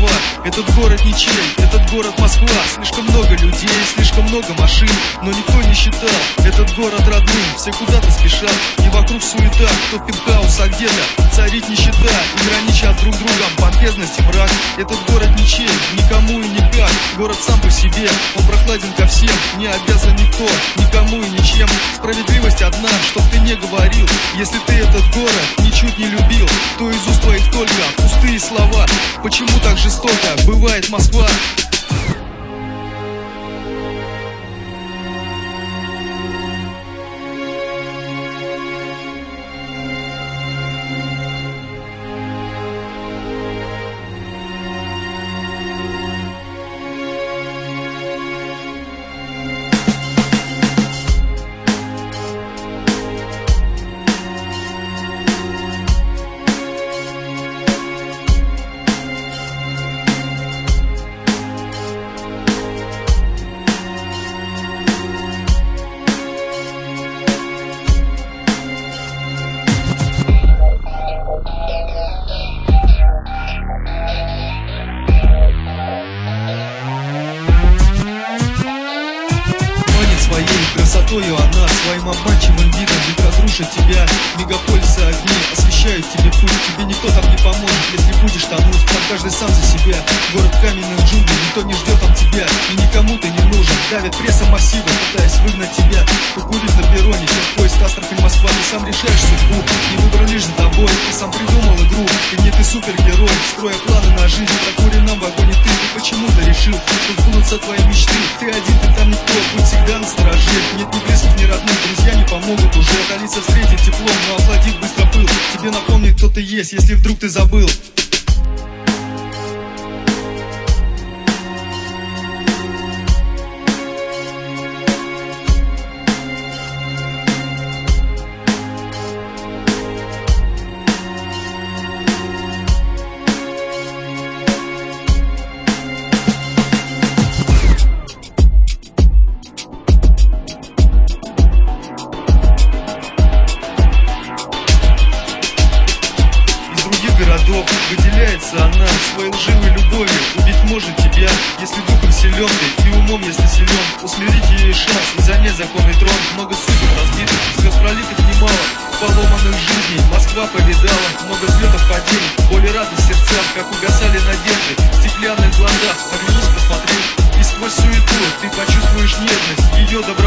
слова. Этот город ничей, этот город Москва. Слишком много людей, слишком много машин, но никто не считал этот город родным. Все куда-то спешат, и вокруг суета. Кто в пентхаус, а где-то царит нищета, и граничат друг другом помпезность и мрак. Этот город ничей, никому и никак. Город сам по себе, он прохладен ко всем, не обязан никто, никому и ничем. Справедливость одна, чтоб ты не говорил, если ты этот город ничуть не любил, то из уст твоих только пустые слова. Почему так жестоко бывает Москва? Красотою она своим обманчивым видом быстро разрушит тебя. Мегаполисы огни освещают тебе путь. Тебе никто там не поможет, если будешь тонуть. Там каждый сам за себя. Город каменных джунглей, никто не ждет там тебя, и никому ты не нужен. Давят прессом массивы, пытаясь выгнать тебя. Кто курит на перроне, чем поезд Астрахань-Москва. Ты сам решаешь судьбу, не выбрал лишь за тобой. Ты сам придумал игру, ты не ты супергерой. Строя планы на жизнь, прокуренном вагоне ты почему-то решил, что сбудутся твои мечты. Ты один, ты там никто, будь всегда настороже. Нет ни близких, ни родных, друзья не помогут уже. Столица встретит теплом, но охладит быстро пыл. Тебе напомнит, кто ты есть, если вдруг ты забыл. Выделяется она своей лживой любовью. Убить может тебя, если духом силен ты, и умом, если силен. Усмирить ее шанс и занять законный трон. Много судеб разбитых, слез пролитых немало, поломанных жизней Москва повидала. Много взлетов, падений, боли, радость в сердцах, как угасали надежды в стеклянных глазах. Оглянись, посмотри, и сквозь суету ты почувствуешь нежность ее доброту.